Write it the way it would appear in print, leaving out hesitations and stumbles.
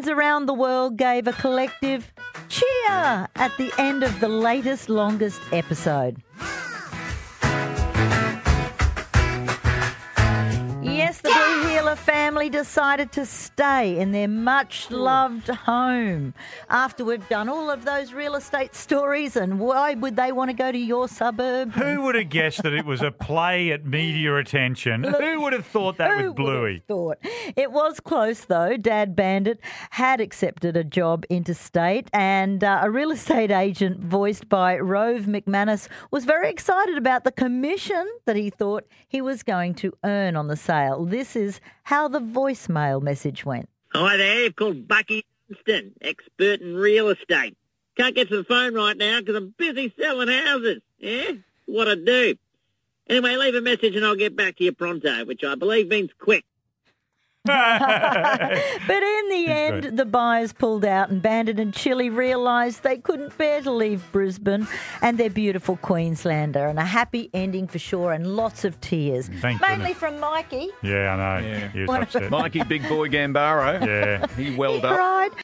around the world gave a collective cheer at the end of the latest, longest episode. Yes, the Blue Heeler family decided to stay in their much-loved home. After we've done all of those real estate stories, and why would they want to go to your suburb? Who would have guessed that it was a play at media attention? Who would have thought that with Bluey? It was close, though. Dad Bandit had accepted a job interstate, and a real estate agent voiced by Rove McManus was very excited about the commission that he thought he was going to earn on the sale. This is how the voicemail message went. Hi there, called Bucky Dunstan, expert in real estate. Can't get to the phone right now because I'm busy selling houses. Yeah? What I do. Anyway, leave a message and I'll get back to you pronto, which I believe means quick. But in the end, the buyers pulled out and Bandit and Chili realised they couldn't bear to leave Brisbane and their beautiful Queenslander, and a happy ending for sure and lots of tears. Mainly from Mikey. Yeah, I know. Yeah. He was upset. Mikey, big boy Gambaro. Yeah. He welled He up. cried.